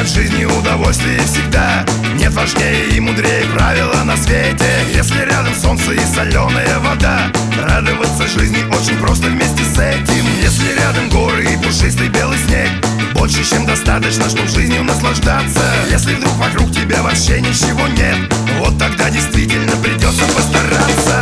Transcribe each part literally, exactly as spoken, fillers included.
Получай от жизни удовольствие всегда. Нет важнее и мудрее правила на свете. Если рядом солнце и соленая вода, радоваться жизни очень просто вместе с этим. Если рядом горы и пушистый белый снег, больше чем достаточно, чтобы жизнью наслаждаться. Если вдруг вокруг тебя вообще ничего нет, вот тогда действительно придется постараться.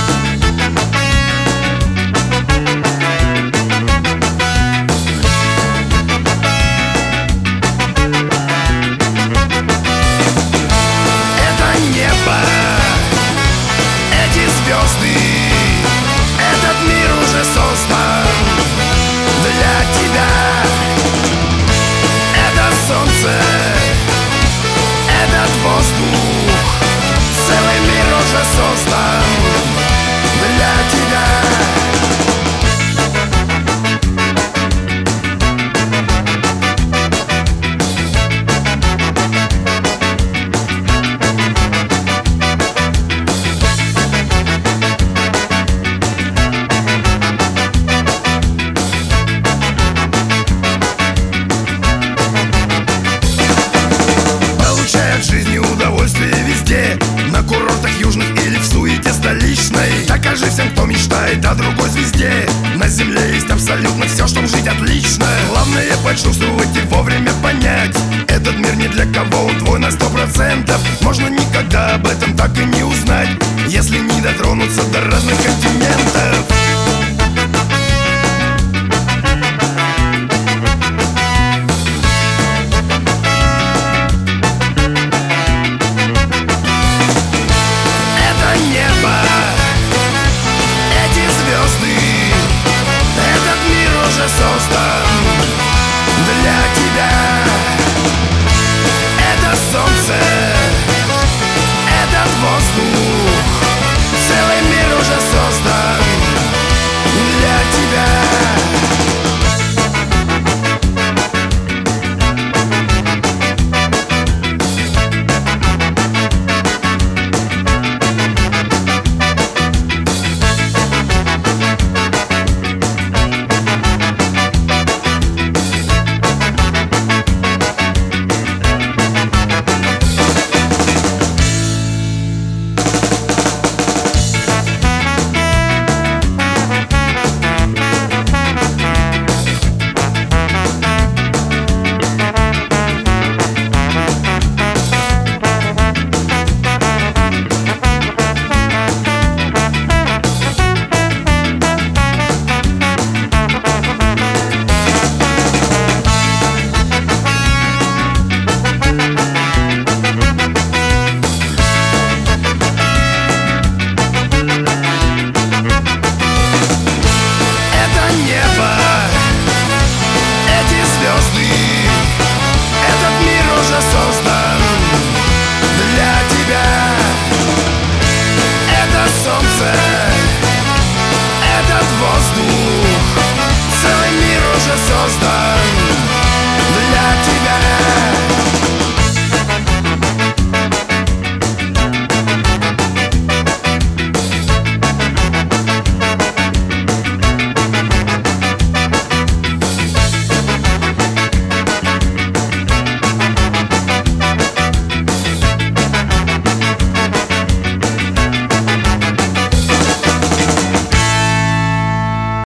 На курортах южных или в суете столичной. Докажи всем, кто мечтает о другой звезде. На земле есть абсолютно все, чтобы жить отлично. Главное почувствовать и вовремя понять: этот мир не для кого, он твой на сто процентов. Можно никогда об этом так и не узнать, если не дотронуться до разных континентов. Создан для тебя. Это солнце, этот воздух, целый мир уже создан для тебя. Этот воздух, целый мир уже создан.